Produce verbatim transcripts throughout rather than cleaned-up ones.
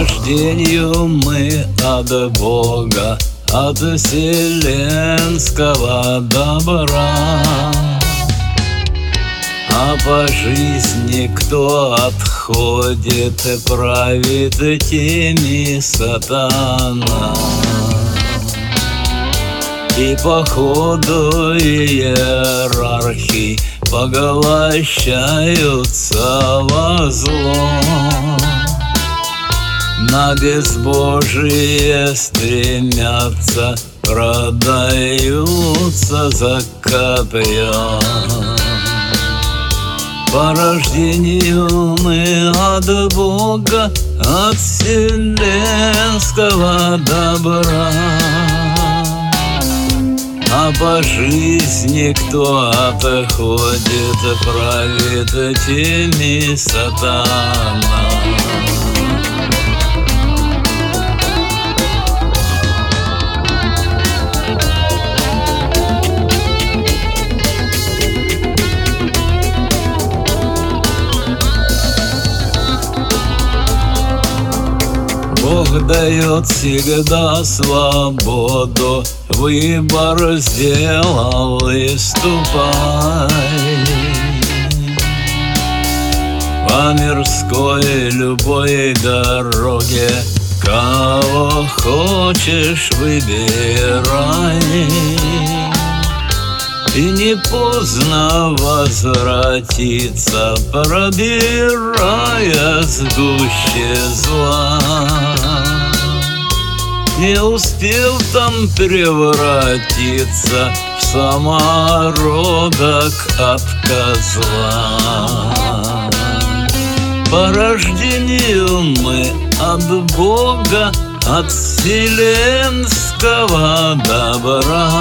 рождению мы от Бога, от вселенского добра. А по жизни кто отходит, правит теми сатана. И по ходу иерархий поглощаются во зло. На безбожие стремятся, продаются за копье. По рождению мы от Бога, от вселенского добра. А по жизни кто отходит, правит теми сатана. Бог дает всегда свободу, выбор сделал и ступай. По мирской любой дороге кого хочешь выбирай. И не поздно возвратиться, пробирая с гуще зла. Не успел там превратиться в самородок от козла. По рождению мы от Бога, от вселенского добра.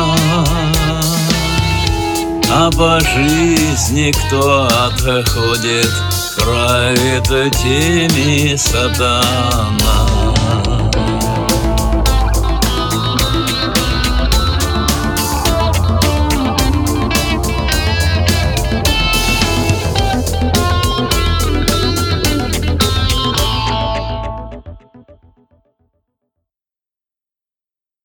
А по жизни кто отходит, правит теми сатана.